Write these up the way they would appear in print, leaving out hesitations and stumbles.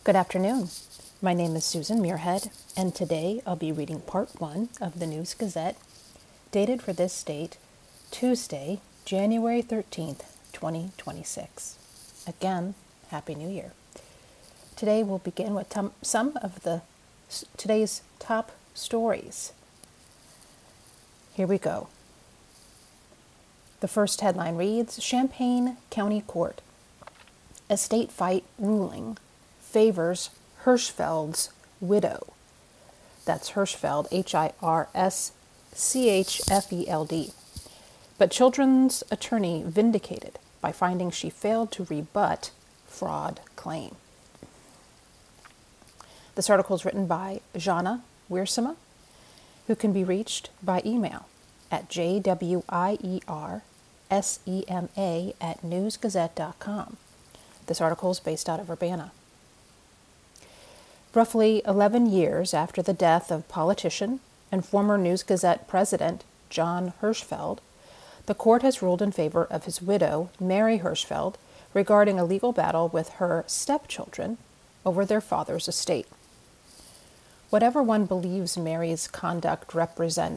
Good afternoon. My name is Susan Muirhead, and today I'll be reading part 1 of the News Gazette, dated for this date, Tuesday, January 13th, 2026. Again, Happy New Year. Today we'll begin with some of today's top stories. Here we go. The first headline reads, Champaign County Court. Estate fight ruling favors Hirschfeld's widow. That's Hirschfeld, Hirschfeld. But children's attorney vindicated by finding she failed to rebut fraud claim. This article is written by Jana Wiersema, who can be reached by email at jwiersema@newsgazette.com. This article is based out of Urbana. Roughly 11 years after the death of politician and former News Gazette president John Hirschfeld, the court has ruled in favor of his widow, Mary Hirschfeld, regarding a legal battle with her stepchildren over their father's estate. Whether one believes Mary's conduct represented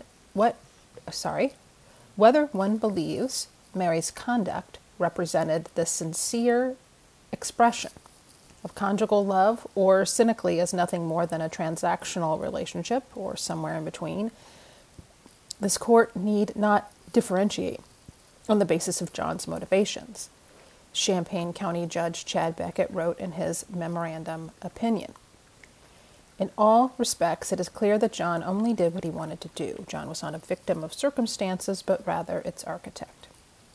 the sincere expression of conjugal love or cynically as nothing more than a transactional relationship or somewhere in between, this court need not differentiate on the basis of John's motivations, Champaign County Judge Chad Beckett wrote in his memorandum opinion. In all respects, it is clear that John only did what he wanted to do. John was not a victim of circumstances, but rather its architect.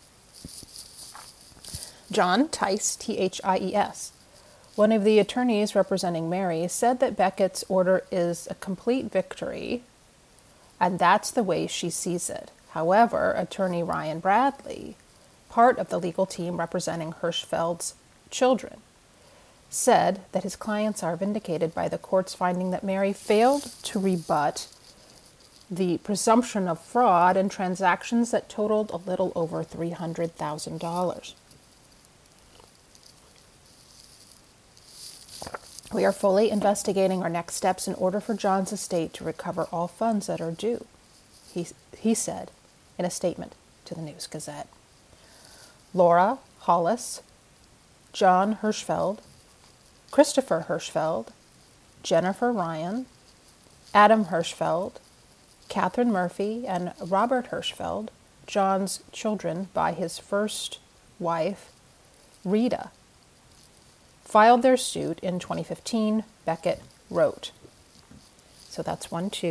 John Tice, Thies, one of the attorneys representing Mary, said that Beckett's order is a complete victory, and that's the way she sees it. However, attorney Ryan Bradley, part of the legal team representing Hirschfeld's children, said that his clients are vindicated by the court's finding that Mary failed to rebut the presumption of fraud in transactions that totaled a little over $300,000. We are fully investigating our next steps in order for John's estate to recover all funds that are due, he said in a statement to the News Gazette. Laura Hollis, John Hirschfeld, Christopher Hirschfeld, Jennifer Ryan, Adam Hirschfeld, Catherine Murphy, and Robert Hirschfeld, John's children by his first wife, Rita, filed their suit in 2015, Beckett wrote. So that's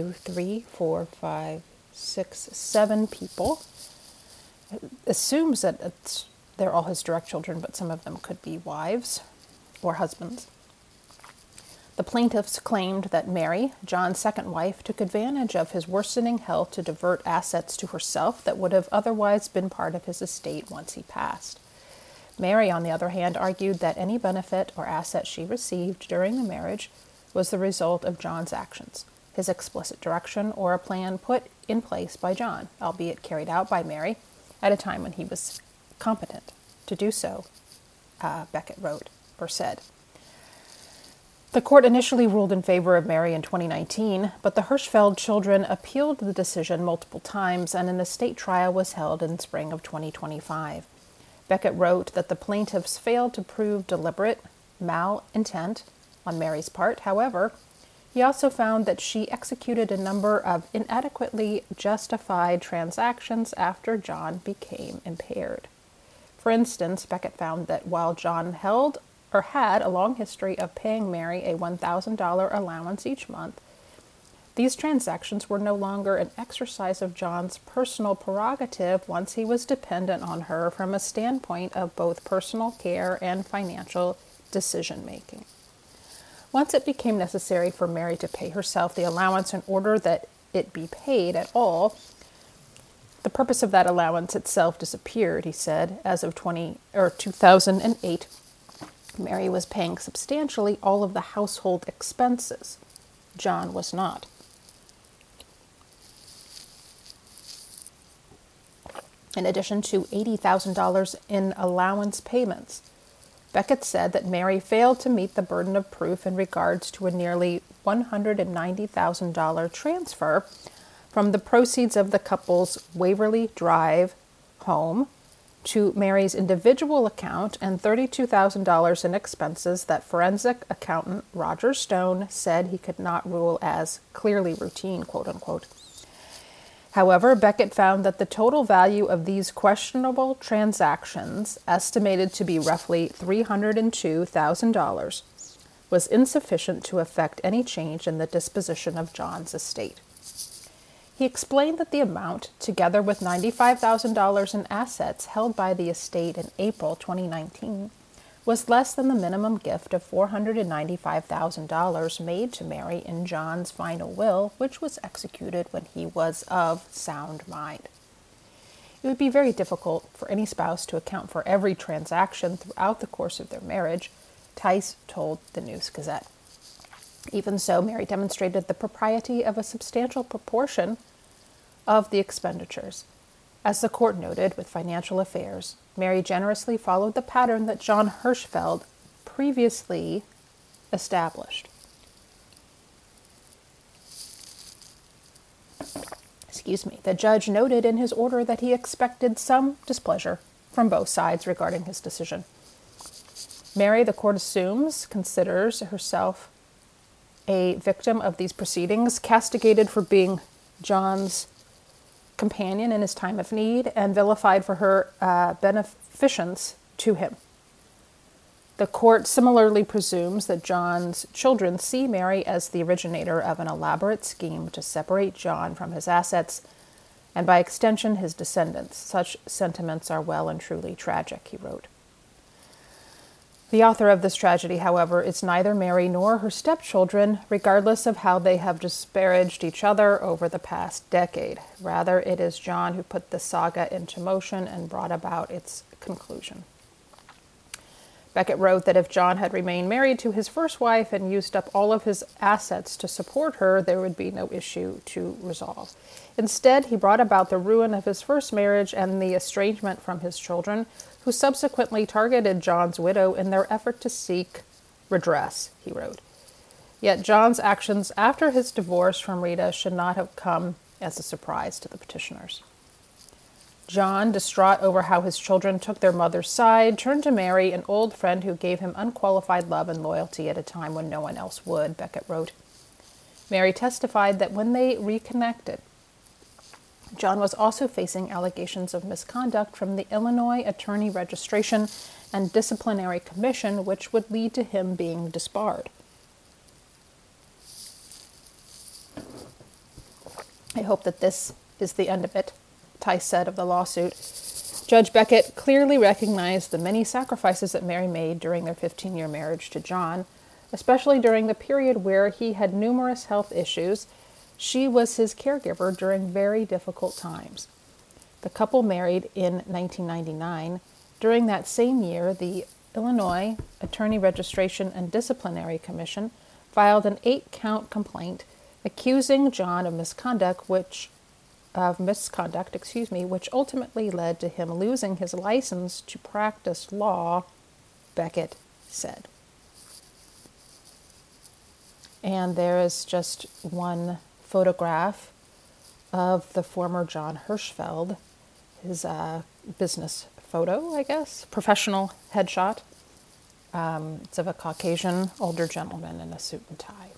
7 people. It assumes that they're all his direct children, but some of them could be wives or husbands. The plaintiffs claimed that Mary, John's second wife, took advantage of his worsening health to divert assets to herself that would have otherwise been part of his estate once he passed. Mary, on the other hand, argued that any benefit or asset she received during the marriage was the result of John's actions, his explicit direction, or a plan put in place by John, albeit carried out by Mary at a time when he was competent to do so, Beckett wrote or said. The court initially ruled in favor of Mary in 2019, but the Hirschfeld children appealed the decision multiple times, and an estate trial was held in spring of 2025. Beckett wrote that the plaintiffs failed to prove deliberate malintent on Mary's part. However, he also found that she executed a number of inadequately justified transactions after John became impaired. For instance, Beckett found that while John had a long history of paying Mary a $1,000 allowance each month, these transactions were no longer an exercise of John's personal prerogative once he was dependent on her from a standpoint of both personal care and financial decision-making. Once it became necessary for Mary to pay herself the allowance in order that it be paid at all, the purpose of that allowance itself disappeared, he said. As of 2008, Mary was paying substantially all of the household expenses. John was not. In addition to $80,000 in allowance payments, Beckett said that Mary failed to meet the burden of proof in regards to a nearly $190,000 transfer from the proceeds of the couple's Waverly Drive home to Mary's individual account and $32,000 in expenses that forensic accountant Roger Stone said he could not rule as clearly routine, quote unquote. However, Beckett found that the total value of these questionable transactions, estimated to be roughly $302,000, was insufficient to affect any change in the disposition of John's estate. He explained that the amount, together with $95,000 in assets held by the estate in April 2019, was less than the minimum gift of $495,000 made to Mary in John's final will, which was executed when he was of sound mind. It would be very difficult for any spouse to account for every transaction throughout the course of their marriage, Tice told the News-Gazette. Even so, Mary demonstrated the propriety of a substantial proportion of the expenditures. As the court noted with Financial Affairs, Mary generously followed the pattern that John Hirschfeld previously established. The judge noted in his order that he expected some displeasure from both sides regarding his decision. Mary, the court assumes, considers herself a victim of these proceedings, castigated for being John's companion in his time of need, and vilified for her beneficence to him. The court similarly presumes that John's children see Mary as the originator of an elaborate scheme to separate John from his assets, and by extension his descendants. Such sentiments are well and truly tragic, he wrote. The author of this tragedy, however, is neither Mary nor her stepchildren, regardless of how they have disparaged each other over the past decade. Rather, it is John who put the saga into motion and brought about its conclusion. Beckett wrote that if John had remained married to his first wife and used up all of his assets to support her, there would be no issue to resolve. Instead, he brought about the ruin of his first marriage and the estrangement from his children, who subsequently targeted John's widow in their effort to seek redress, he wrote. Yet John's actions after his divorce from Rita should not have come as a surprise to the petitioners. John, distraught over how his children took their mother's side, turned to Mary, an old friend who gave him unqualified love and loyalty at a time when no one else would, Beckett wrote. Mary testified that when they reconnected, John was also facing allegations of misconduct from the Illinois Attorney Registration and Disciplinary Commission, which would lead to him being disbarred. I hope that this is the end of it, Tice said of the lawsuit. Judge Beckett clearly recognized the many sacrifices that Mary made during their 15-year marriage to John, especially during the period where he had numerous health issues. She was his caregiver during very difficult times. The couple married in 1999. During that same year, the Illinois Attorney Registration and Disciplinary Commission filed an 8-count complaint accusing John of misconduct, which ultimately led to him losing his license to practice law, Beckett said. And there is just one photograph of the former John Hirschfeld, his business photo, I guess, professional headshot. It's of a Caucasian older gentleman in a suit and tie.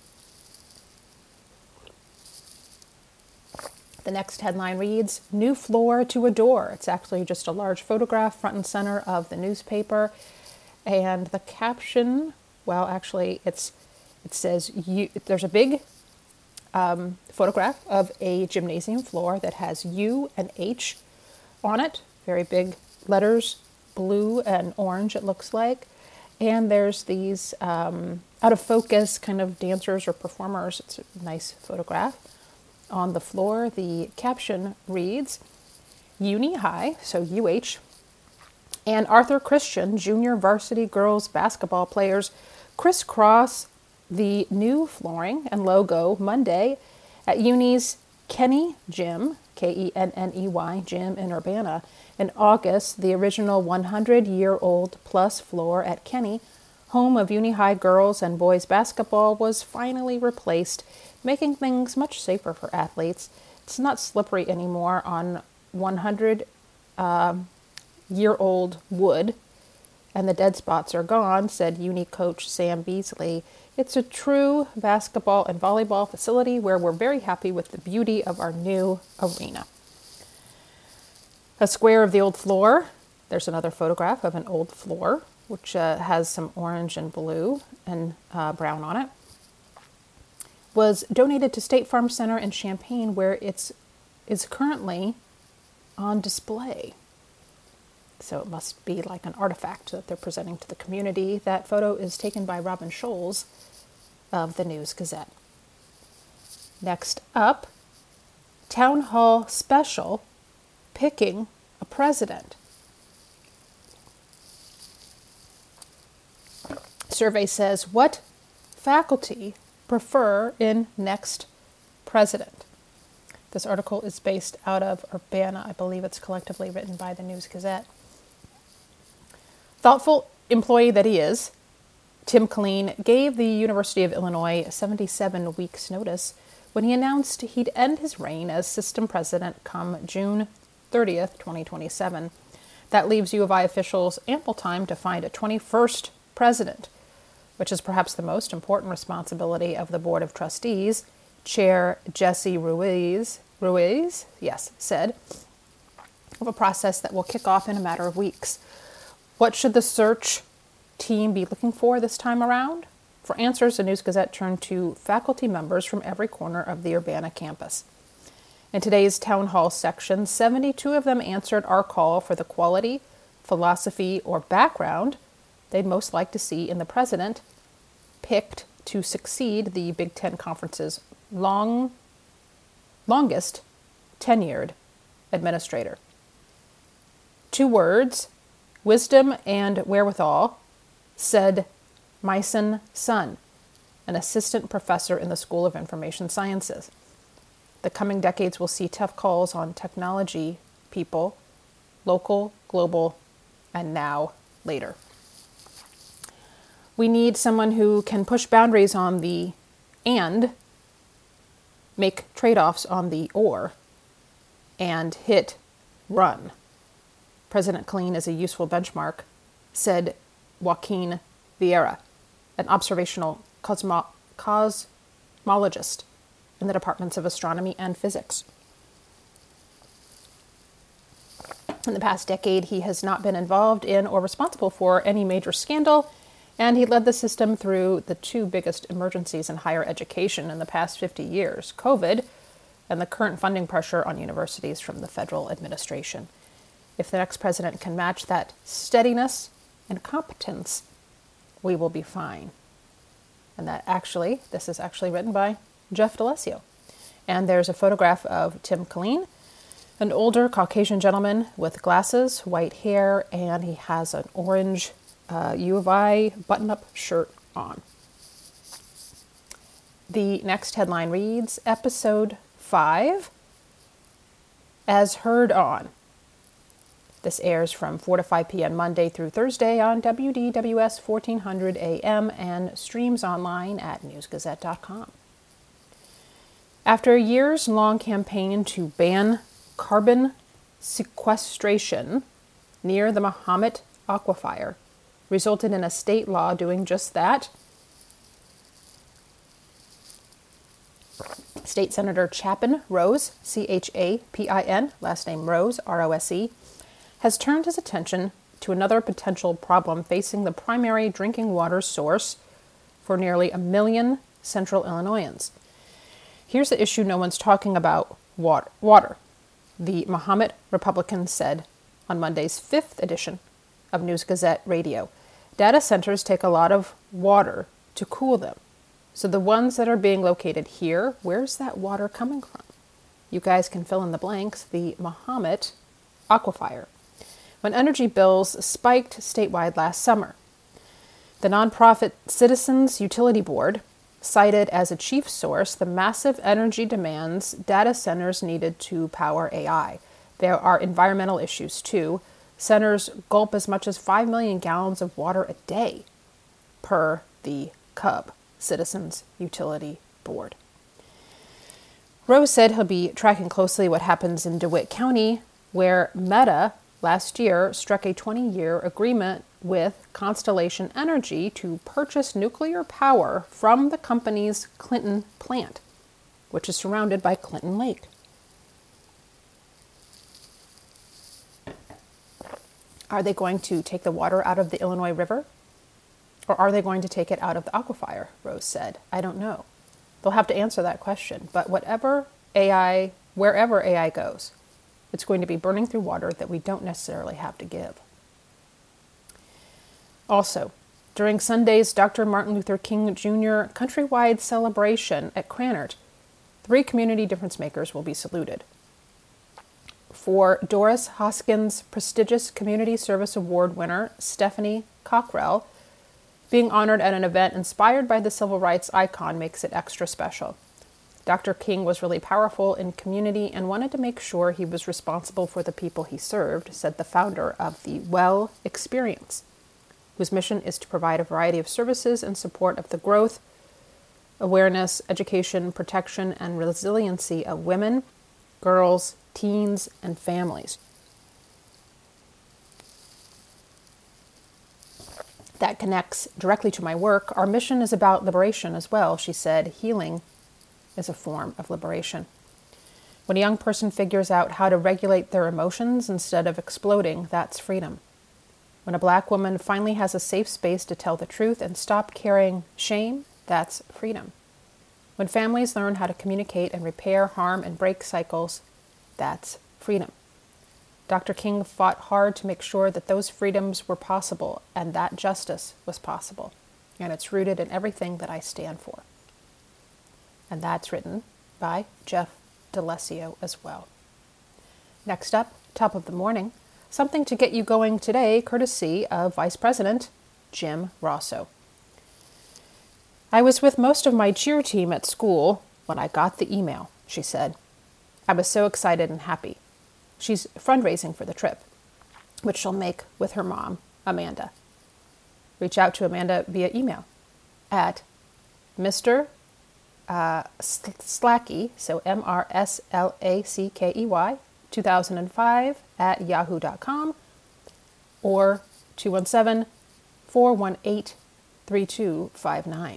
The next headline reads, "New floor to adore." It's actually just a large photograph front and center of the newspaper. And the caption, well, actually, it says, there's a big photograph of a gymnasium floor that has U and H on it. Very big letters, blue and orange, it looks like. And there's these out of focus kind of dancers or performers. It's a nice photograph. On the floor, the caption reads, Uni High, so UH, and Arthur Christian junior varsity girls basketball players crisscross the new flooring and logo Monday at Uni's Kenny Gym, Kenney Gym in Urbana. In August, the original 100-year-old plus floor at Kenny, home of Uni High girls and boys basketball, was finally replaced, making things much safer for athletes. It's not slippery anymore on 100-year-old wood, and the dead spots are gone, said Uni coach Sam Beasley. It's a true basketball and volleyball facility where we're very happy with the beauty of our new arena. A square of the old floor. There's another photograph of an old floor, which has some orange and blue and brown on it. Was donated to State Farm Center in Champaign, where it's currently on display. So it must be like an artifact that they're presenting to the community. That photo is taken by Robin Scholes of the News Gazette. Next up, Town Hall Special, picking a president. Survey says, what faculty prefer in next president? This article is based out of Urbana. I believe it's collectively written by the News Gazette. Thoughtful employee that he is, Tim Killeen gave the University of Illinois 77 weeks' notice when he announced he'd end his reign as system president come June 30th, 2027. That leaves U of I officials ample time to find a 21st president, which is perhaps the most important responsibility of the Board of Trustees. Chair Jesse Ruiz, said, of a process that will kick off in a matter of weeks. What should the search team be looking for this time around? For answers, the News Gazette turned to faculty members from every corner of the Urbana campus. In today's town hall section, 72 of them answered our call for the quality, philosophy, or background they'd most like to see in the president picked to succeed the Big Ten Conference's longest tenured administrator. 2 words, wisdom and wherewithal, said Myson Sun, an assistant professor in the School of Information Sciences. The coming decades will see tough calls on technology people, local, global, and now later. We need someone who can push boundaries on the and, make trade-offs on the or, and hit run. President Killeen is a useful benchmark, said Joaquin Vieira, an observational cosmologist in the departments of astronomy and physics. In the past decade, he has not been involved in or responsible for any major scandal, and he led the system through the 2 biggest emergencies in higher education in the past 50 years, COVID and the current funding pressure on universities from the federal administration. If the next president can match that steadiness and competence, we will be fine. And this is actually written by Jeff D'Alessio. And there's a photograph of Tim Killeen, an older Caucasian gentleman with glasses, white hair, and he has an orange U of I button-up shirt on. The next headline reads, Episode 5, As Heard On. This airs from 4 to 5 p.m. Monday through Thursday on WDWS 1400 AM and streams online at newsgazette.com. After a years-long campaign to ban carbon sequestration near the Mahomet Aquifer, resulted in a state law doing just that, State Senator Chapin Rose, Chapin, last name Rose, Rose, has turned his attention to another potential problem facing the primary drinking water source for nearly 1 million Central Illinoisans. Here's the issue no one's talking about, water. The Mahomet Republican said on Monday's 5th edition of News Gazette Radio. Data centers take a lot of water to cool them. So the ones that are being located here, where's that water coming from? You guys can fill in the blanks. The Mahomet Aquifer. When energy bills spiked statewide last summer, the nonprofit Citizens Utility Board cited as a chief source the massive energy demands data centers needed to power AI. There are environmental issues too. Centers gulp as much as 5 million gallons of water a day, per the CUB, Citizens Utility Board. Rose said he'll be tracking closely what happens in DeWitt County, where Meta last year struck a 20-year agreement with Constellation Energy to purchase nuclear power from the company's Clinton plant, which is surrounded by Clinton Lake. Are they going to take the water out of the Illinois River? Or are they going to take it out of the aquifer? Rose said. I don't know. They'll have to answer that question. But wherever AI goes, it's going to be burning through water that we don't necessarily have to give. Also, during Sunday's Dr. Martin Luther King Jr. countrywide celebration at Krannert, 3 community difference makers will be saluted. For Doris Hoskins' prestigious Community Service Award winner, Stephanie Cockrell, being honored at an event inspired by the civil rights icon makes it extra special. Dr. King was really powerful in community and wanted to make sure he was responsible for the people he served, said the founder of the Well Experience, whose mission is to provide a variety of services in support of the growth, awareness, education, protection, and resiliency of women, girls, teens, and families. That connects directly to my work. Our mission is about liberation as well, she said. Healing is a form of liberation. When a young person figures out how to regulate their emotions instead of exploding, that's freedom. When a Black woman finally has a safe space to tell the truth and stop carrying shame, that's freedom. When families learn how to communicate and repair harm and break cycles, that's freedom. Dr. King fought hard to make sure that those freedoms were possible and that justice was possible. And it's rooted in everything that I stand for. And that's written by Jeff D'Alessio as well. Next up, top of the morning, something to get you going today, courtesy of Vice President Jim Rosso. I was with most of my cheer team at school when I got the email, she said. I was so excited and happy. She's fundraising for the trip, which she'll make with her mom, Amanda. Reach out to Amanda via email at Mr. Slackey, so MRSLACKEY, 2005 at yahoo.com or 217-418-3259.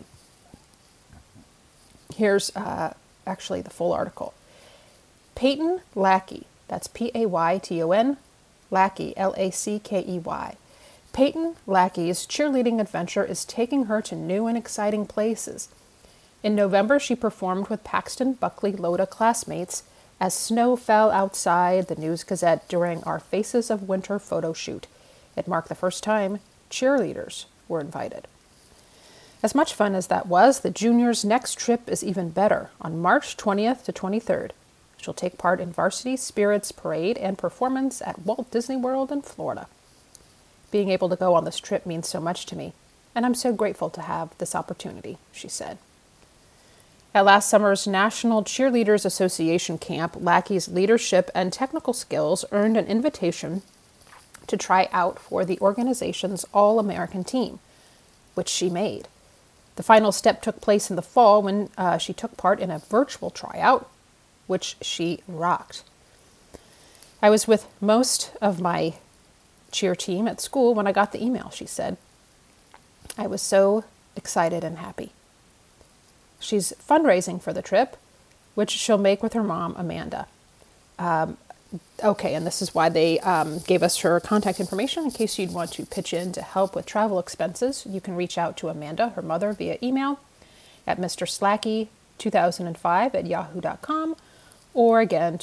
Here's actually the full article. Peyton Lackey, that's Payton, Lackey, Lackey. Peyton Lackey's cheerleading adventure is taking her to new and exciting places. In November, she performed with Paxton Buckley Loda classmates as snow fell outside the News-Gazette during our Faces of Winter photo shoot. It marked the first time cheerleaders were invited. As much fun as that was, the juniors' next trip is even better. On March 20th to 23rd, she'll take part in Varsity Spirits Parade and performance at Walt Disney World in Florida. Being able to go on this trip means so much to me, and I'm so grateful to have this opportunity, she said. At last summer's National Cheerleaders Association camp, Lackey's leadership and technical skills earned an invitation to try out for the organization's All-American team, which she made. The final step took place in the fall when she took part in a virtual tryout, which she rocked. I was with most of my cheer team at school when I got the email, she said. I was so excited and happy. She's fundraising for the trip, which she'll make with her mom, Amanda. Okay, and this is why they gave us her contact information in case you'd want to pitch in to help with travel expenses. You can reach out to Amanda, her mother, via email at mrslackey2005 at yahoo.com or again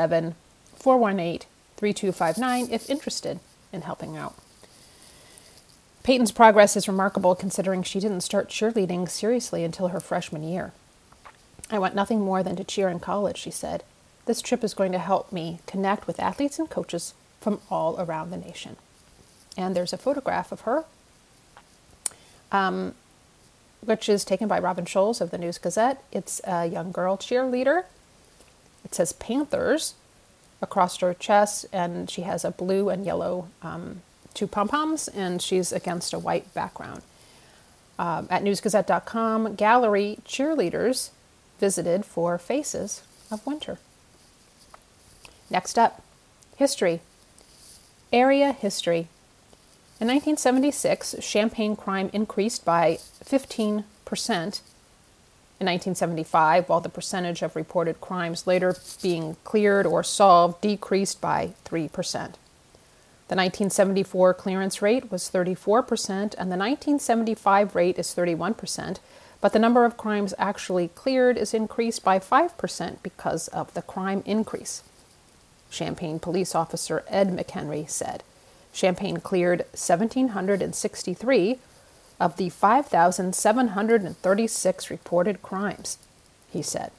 217-418-3259 if interested in helping out. Peyton's progress is remarkable considering she didn't start cheerleading seriously until her freshman year. I want nothing more than to cheer in college, she said. This trip is going to help me connect with athletes and coaches from all around the nation. And there's a photograph of her which is taken by Robin Scholes of the News Gazette. It's a young girl cheerleader. It says Panthers across her chest, and she has a blue and yellow two pom-poms, and she's against a white background. At newsgazette.com, gallery cheerleaders visited for Faces of Winter. Next up, history. Area history. In 1976, Champaign crime increased by 15%. In 1975, while the percentage of reported crimes later being cleared or solved decreased by 3%. The 1974 clearance rate was 34%, and the 1975 rate is 31%, but the number of crimes actually cleared is increased by 5% because of the crime increase. Champaign police officer Ed McHenry said, Champaign cleared 1,763 of the 5,736 reported crimes, he said.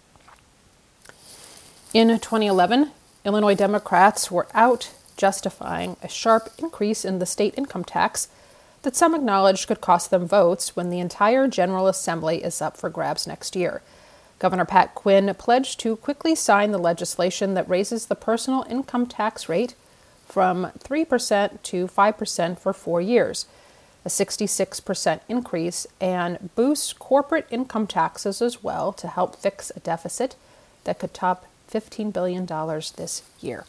In 2011, Illinois Democrats were out justifying a sharp increase in the state income tax that some acknowledged could cost them votes when the entire General Assembly is up for grabs next year. Governor Pat Quinn pledged to quickly sign the legislation that raises the personal income tax rate from 3% to 5% for 4 years, a 66% increase, and boosts corporate income taxes as well to help fix a deficit that could top $15 billion this year.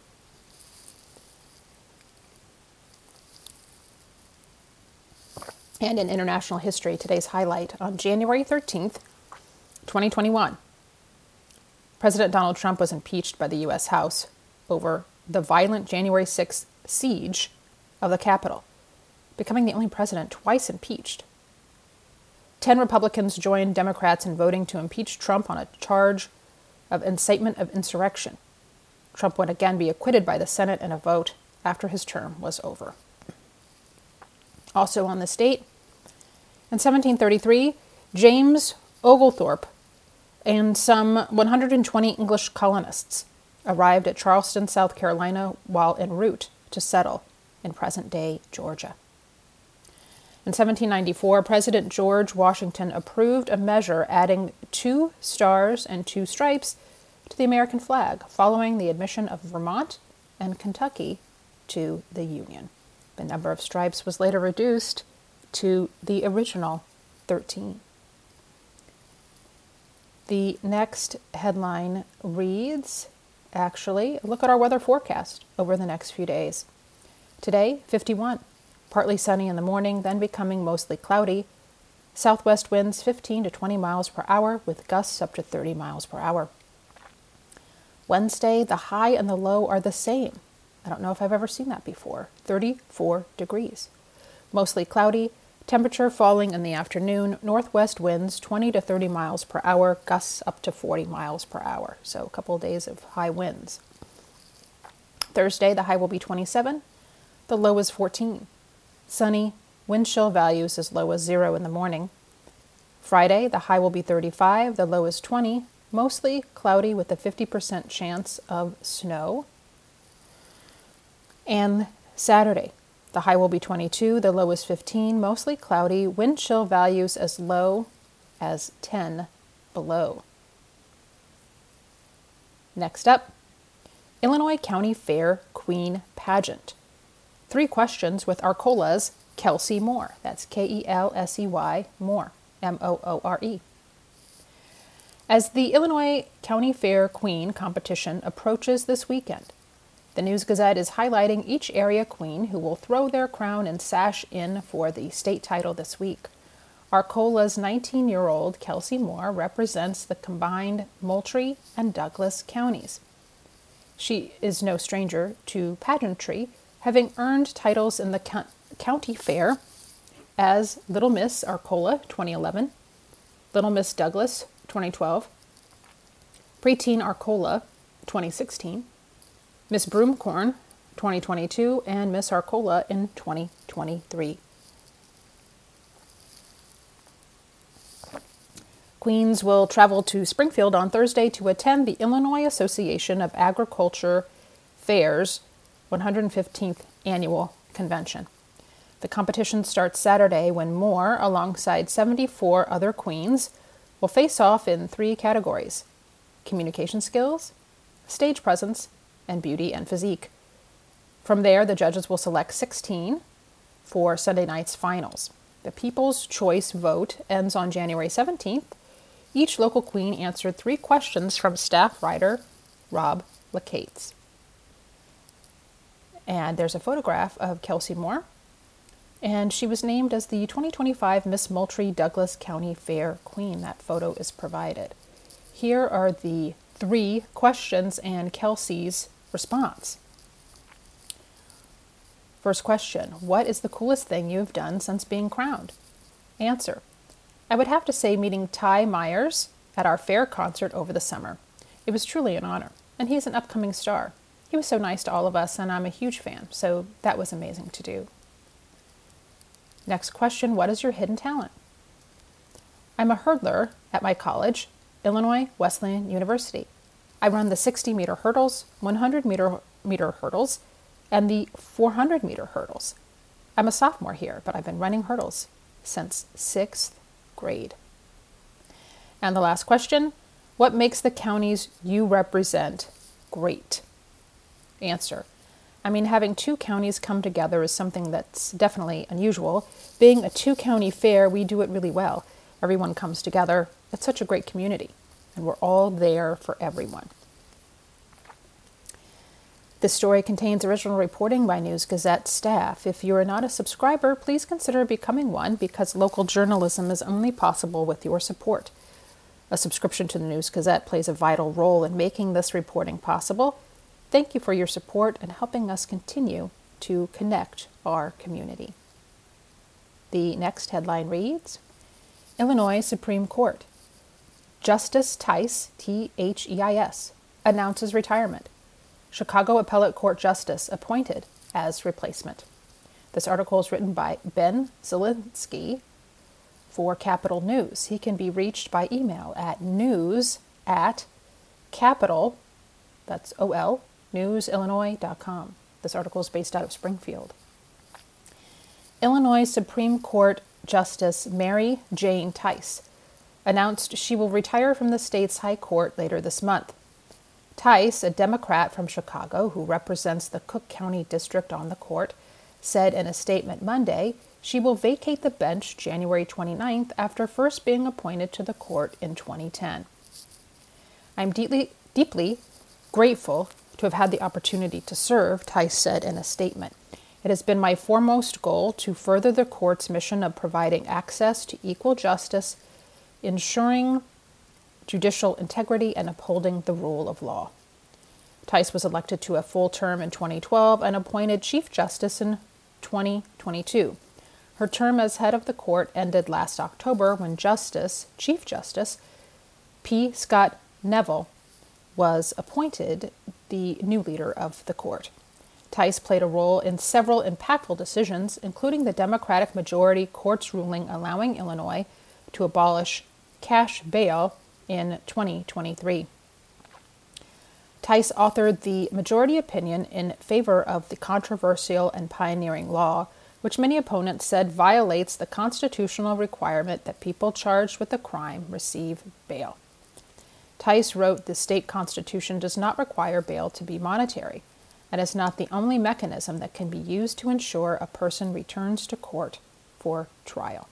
And in international history, today's highlight on January 13th, 2021. President Donald Trump was impeached by the U.S. House over the violent January 6th siege of the Capitol, becoming the only president twice impeached. 10 Republicans joined Democrats in voting to impeach Trump on a charge of incitement of insurrection. Trump would again be acquitted by the Senate in a vote after his term was over. Also on this date, in 1733, James Oglethorpe and some 120 English colonists arrived at Charleston, South Carolina, while en route to settle in present-day Georgia. In 1794, President George Washington approved a measure adding 2 stars and 2 stripes to the American flag, following the admission of Vermont and Kentucky to the Union. The number of stripes was later reduced to the original 13. The next headline reads, look at our weather forecast over the next few days. Today, 51. Partly sunny in the morning, then becoming mostly cloudy. Southwest winds 15 to 20 miles per hour with gusts up to 30 miles per hour. Wednesday, the high and the low are the same. I don't know if I've ever seen that before. 34 degrees. Mostly cloudy, temperature falling in the afternoon, northwest winds 20 to 30 miles per hour, gusts up to 40 miles per hour. So a couple of days of high winds. Thursday, the high will be 27, the low is 14. Sunny, wind chill values as low as 0 in the morning. Friday, the high will be 35, the low is 20, mostly cloudy with a 50% chance of snow. And Saturday, the high will be 22, the low is 15, mostly cloudy, wind chill values as low as 10 below. Next up, Illinois County Fair Queen Pageant. 3 questions with Arcola's Kelsey Moore. That's Kelsey Moore, Moore. As the Illinois County Fair Queen competition approaches this weekend, the News Gazette is highlighting each area queen who will throw their crown and sash in for the state title this week. Arcola's 19-year-old Kelsey Moore represents the combined Moultrie and Douglas counties. She is no stranger to pageantry, having earned titles in the county fair as Little Miss Arcola 2011, Little Miss Douglas 2012, Preteen Arcola 2016, Miss Broomcorn 2022, and Miss Arcola in 2023. Queens will travel to Springfield on Thursday to attend the Illinois Association of Agriculture Fair's 115th annual convention. The competition starts Saturday when Moore, alongside 74 other queens, will face off in 3 categories: communication skills, stage presence, and beauty and physique. From there, the judges will select 16 for Sunday night's finals. The People's Choice vote ends on January 17th. Each local queen answered 3 questions from staff writer Rob Lacates. And there's a photograph of Kelsey Moore, and she was named as the 2025 Miss Moultrie Douglas County Fair Queen. That photo is provided. Here are the 3 questions and Kelsey's response. First question: what is the coolest thing you've done since being crowned? Answer: I would have to say meeting Ty Myers at our fair concert over the summer. It was truly an honor, and he's an upcoming star. He was so nice to all of us, and I'm a huge fan, so that was amazing to do. Next question: what is your hidden talent? I'm a hurdler at my college, Illinois Wesleyan University. I run the 60-meter hurdles, 100-meter hurdles, and the 400-meter hurdles. I'm a sophomore here, but I've been running hurdles since 6th grade. And the last question: what makes the counties you represent great? Answer: I mean, having 2 counties come together is something that's definitely unusual. Being a 2-county fair, we do it really well. Everyone comes together. It's such a great community, and we're all there for everyone. This story contains original reporting by News Gazette staff. If you are not a subscriber, please consider becoming one, because local journalism is only possible with your support. A subscription to the News Gazette plays a vital role in making this reporting possible. Thank you for your support and helping us continue to connect our community. The next headline reads: Illinois Supreme Court. Justice Tice, T-H-E-I-S, announces retirement. Chicago Appellate Court Justice appointed as replacement. This article is written by Ben Zielinski for Capital News. He can be reached by email at news@capital, that's O-L, newsillinois.com. This article is based out of Springfield. Illinois Supreme Court Justice Mary Jane Tice announced she will retire from the state's high court later this month. Tice, a Democrat from Chicago who represents the Cook County District on the court, said in a statement Monday she will vacate the bench January 29th after first being appointed to the court in 2010. I'm deeply grateful to have had the opportunity to serve, Tice said in a statement. It has been my foremost goal to further the court's mission of providing access to equal justice, ensuring judicial integrity, and upholding the rule of law. Tice was elected to a full term in 2012 and appointed Chief Justice in 2022. Her term as head of the court ended last October when Chief Justice P. Scott Neville was appointed the new leader of the court. Tice played a role in several impactful decisions, including the Democratic majority court's ruling allowing Illinois to abolish cash bail in 2023. Tice authored the majority opinion in favor of the controversial and pioneering law, which many opponents said violates the constitutional requirement that people charged with a crime receive bail. Tice wrote the state constitution does not require bail to be monetary, and is not the only mechanism that can be used to ensure a person returns to court for trial.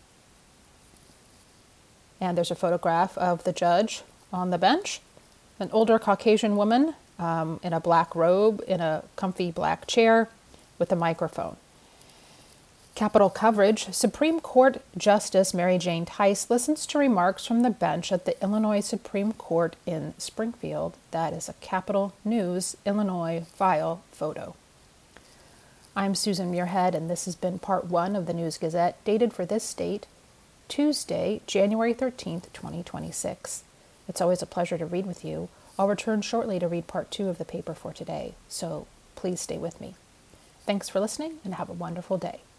And there's a photograph of the judge on the bench, an older Caucasian woman in a black robe in a comfy black chair with a microphone. Capital coverage: Supreme Court Justice Mary Jane Tice listens to remarks from the bench at the Illinois Supreme Court in Springfield. That is a Capital News Illinois file photo. I'm Susan Muirhead, and this has been part 1 of the News Gazette, dated for this date, Tuesday, January 13th, 2026. It's always a pleasure to read with you. I'll return shortly to read part 2 of the paper for today, so please stay with me. Thanks for listening, and have a wonderful day.